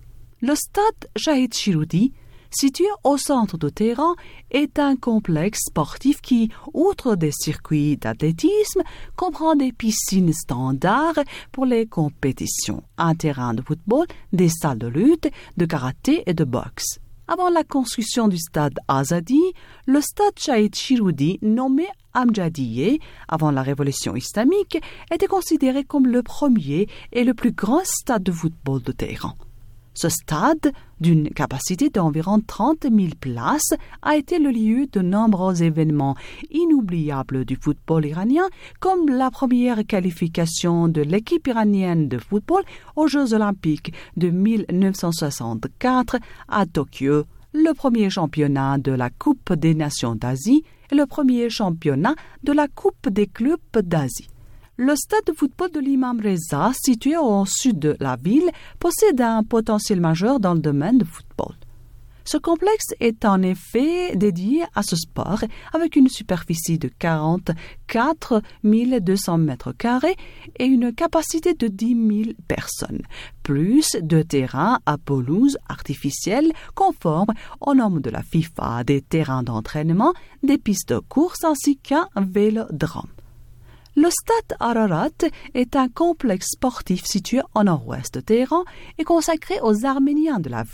Le stade Shahid Shiroudi, situé au centre de Téhéran, est un complexe sportif qui, outre des circuits d'athlétisme, comprend des piscines standards pour les compétitions, un terrain de football, des salles de lutte, de karaté et de boxe. Avant la construction du stade Azadi, le stade Shahid Shiroudi, nommé Amjadieh avant la révolution islamique, était considéré comme le premier et le plus grand stade de football de Téhéran. Ce stade, d'une capacité d'environ trente mille places, a été le lieu de nombreux événements inoubliables du football iranien, comme la première qualification de l'équipe iranienne de football aux Jeux olympiques de mille neuf cent soixante-quatre à Tokyo, le premier championnat de la Coupe des Nations d'Asie et le premier championnat de la Coupe des clubs d'Asie. Le stade de football de l'Imam Reza, situé au sud de la ville, possède un potentiel majeur dans le domaine du football. Ce complexe est en effet dédié à ce sport avec une superficie de quarante-quatre mille deux cents mètres carrés et une capacité de dix mille personnes, plus de terrains à pelouse artificielle conformes aux normes de la FIFA, des terrains d'entraînement, des pistes de course ainsi qu'un vélodrome. Le stade Ararat est un complexe sportif situé au nord-ouest de Téhéran et consacré aux Arméniens de la ville.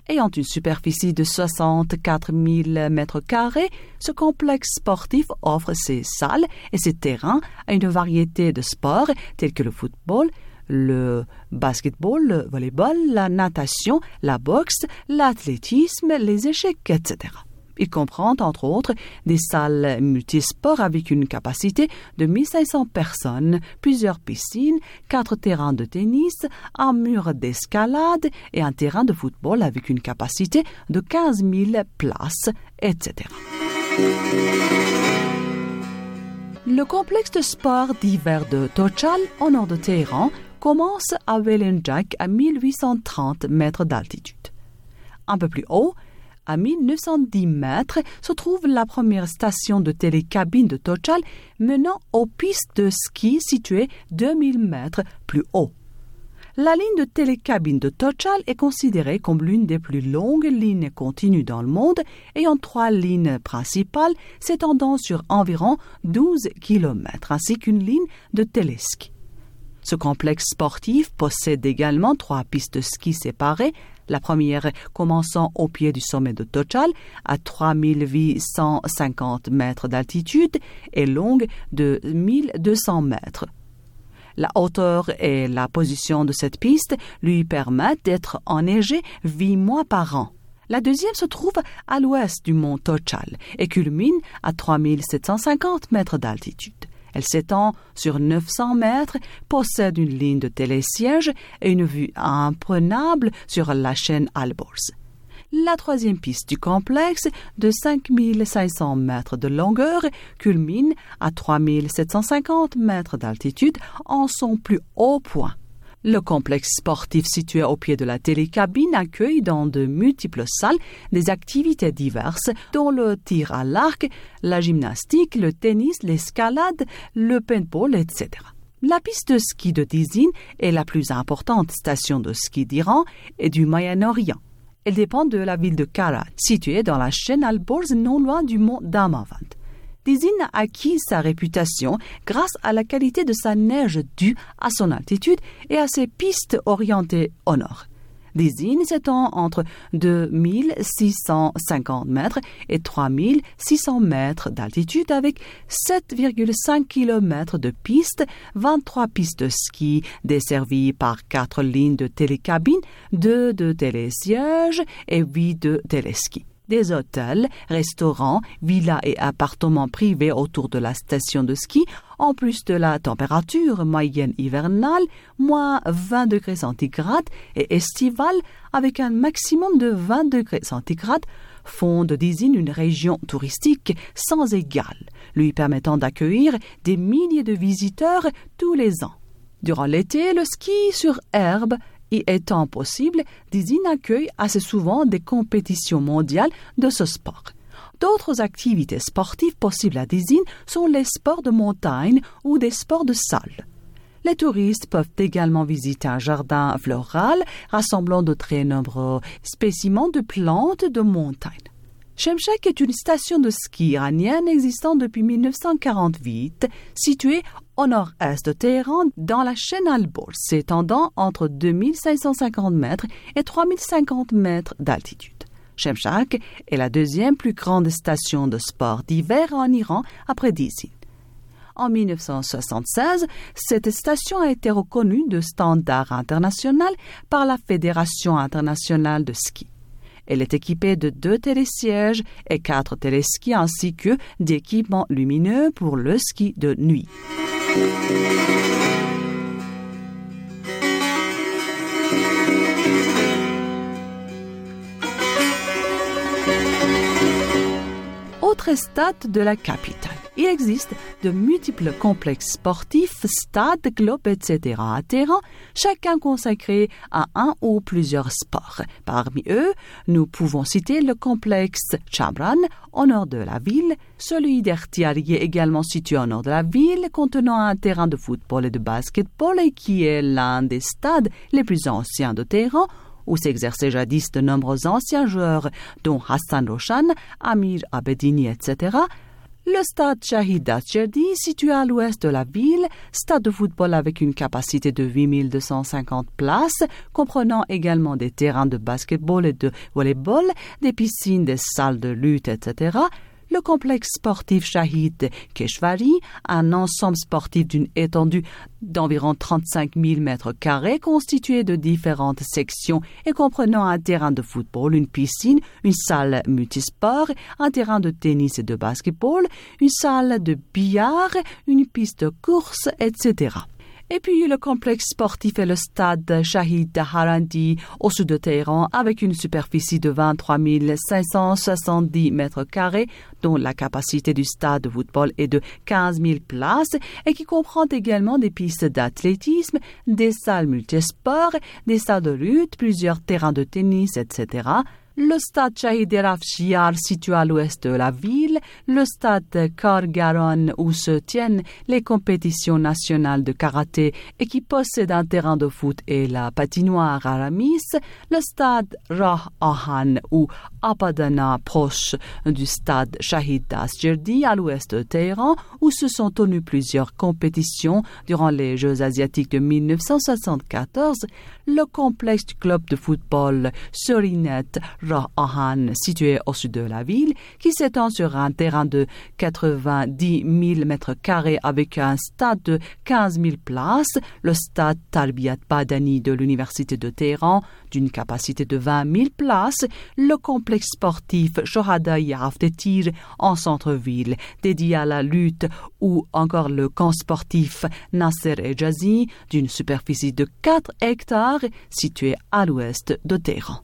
Ayant une superficie de soixante-quatre mille mètres carrés, ce complexe sportif offre ses salles et ses terrains à une variété de sports tels que le football, le basketball, le volleyball, la natation, la boxe, l'athlétisme, les échecs, et cetera. Il comprend, entre autres, des salles multisports avec une capacité de mille cinq cents personnes, plusieurs piscines, quatre terrains de tennis, un mur d'escalade et un terrain de football avec une capacité de quinze mille places, et cetera. Le complexe de sport d'hiver de Tochal, au nord de Téhéran, commence à Welenjak à mille huit cent trente mètres d'altitude. Un peu plus haut, à mille neuf cent dix mètres, se trouve la première station de télécabine de Tochal menant aux pistes de ski situées deux mille mètres plus haut. La ligne de télécabine de Tochal est considérée comme l'une des plus longues lignes continues dans le monde, ayant trois lignes principales s'étendant sur environ douze kilomètres, ainsi qu'une ligne de téléski. Ce complexe sportif possède également trois pistes de ski séparées, la première commençant au pied du sommet de Tochal à trois mille huit cent cinquante mètres d'altitude et longue de mille deux cents mètres. La hauteur et la position de cette piste lui permettent d'être enneigée huit mois par an. La deuxième se trouve à l'ouest du mont Tochal et culmine à trois mille sept cent cinquante mètres d'altitude. Elle s'étend sur neuf cents mètres, possède une ligne de télésiège et une vue imprenable sur la chaîne Alborz. La troisième piste du complexe, de cinq mille cinq cents mètres de longueur, culmine à trois mille sept cent cinquante mètres d'altitude en son plus haut point. Le complexe sportif situé au pied de la télécabine accueille dans de multiples salles des activités diverses, dont le tir à l'arc, la gymnastique, le tennis, l'escalade, le paintball, et cetera. La piste de ski de Dizin est la plus importante station de ski d'Iran et du Moyen-Orient. Elle dépend de la ville de Karat, située dans la chaîne Alborz non loin du mont Damavand. Dizin a acquis sa réputation grâce à la qualité de sa neige due à son altitude et à ses pistes orientées au nord. Dizin s'étend entre deux mille six cent cinquante mètres et trois mille six cents mètres d'altitude avec sept virgule cinq kilomètres de pistes, vingt-trois pistes de ski desservies par quatre lignes de télécabine, deux de télésièges et huit de téléski. Des hôtels, restaurants, villas et appartements privés autour de la station de ski, en plus de la température moyenne hivernale, moins vingt degrés centigrades, et estivale, avec un maximum de vingt degrés centigrades, font de Dizin une région touristique sans égale, lui permettant d'accueillir des milliers de visiteurs tous les ans. Durant l'été, le ski sur herbe y étant possible, Dizin accueille assez souvent des compétitions mondiales de ce sport. D'autres activités sportives possibles à Dizin sont les sports de montagne ou des sports de salle. Les touristes peuvent également visiter un jardin floral rassemblant de très nombreux spécimens de plantes de montagne. Shemshak est une station de ski iranienne existant depuis mille neuf cent quarante-huit, située au nord-est de Téhéran dans la chaîne Alborz, s'étendant entre deux mille cinq cent cinquante mètres et trois mille cinquante mètres d'altitude. Shemshak est la deuxième plus grande station de sport d'hiver en Iran après Dizin. En mille neuf cent soixante-seize, cette station a été reconnue de standard international par la Fédération internationale de ski. Elle est équipée de deux télésièges et quatre téléskis ainsi que d'équipements lumineux pour le ski de nuit. Autre stade de la capitale. Il existe de multiples complexes sportifs, stades, globes, et cetera à Téhéran, chacun consacré à un ou plusieurs sports. Parmi eux, nous pouvons citer le complexe Chamran au nord de la ville, celui d'Ertiari également situé au nord de la ville, contenant un terrain de football et de basketball et qui est l'un des stades les plus anciens de Téhéran, où s'exerçaient jadis de nombreux anciens joueurs, dont Hassan Roshan, Amir Abedini, et cetera. Le stade Shahid Dastjerdi, situé à l'ouest de la ville, stade de football avec une capacité de huit mille deux cent cinquante places, comprenant également des terrains de basketball et de volleyball, des piscines, des salles de lutte, et cetera. Le complexe sportif Shahid Keshvari, un ensemble sportif d'une étendue d'environ trente-cinq mille mètres carrés constitué de différentes sections et comprenant un terrain de football, une piscine, une salle multisport, un terrain de tennis et de basketball, une salle de billard, une piste de course, et cetera. Et puis le complexe sportif est le stade Shahid Harandi au sud de Téhéran avec une superficie de vingt-trois mille cinq cent soixante-dix mètres carrés dont la capacité du stade de football est de quinze mille places et qui comprend également des pistes d'athlétisme, des salles multisports, des salles de lutte, plusieurs terrains de tennis, et cetera. Le stade Shahid Rafshiar situé à l'ouest de la ville, le stade Kargaron où se tiennent les compétitions nationales de karaté et qui possède un terrain de foot et la patinoire Aramis, le stade Rah Ahan ou Apadana proche du stade Shahid Dastjerdi à l'ouest de Téhéran où se sont tenues plusieurs compétitions durant les Jeux asiatiques de mille neuf cent soixante-quatorze, le complexe du club de football Surinet Rah Ahan, situé au sud de la ville, qui s'étend sur un terrain de quatre-vingt-dix mille mètres carrés avec un stade de quinze mille places, le stade Tarbiyat Badani de l'Université de Téhéran, d'une capacité de vingt mille places, le complexe sportif Shohada Yaftetir en centre-ville, dédié à la lutte, ou encore le camp sportif Nasser Ejazi, d'une superficie de quatre hectares, situé à l'ouest de Téhéran.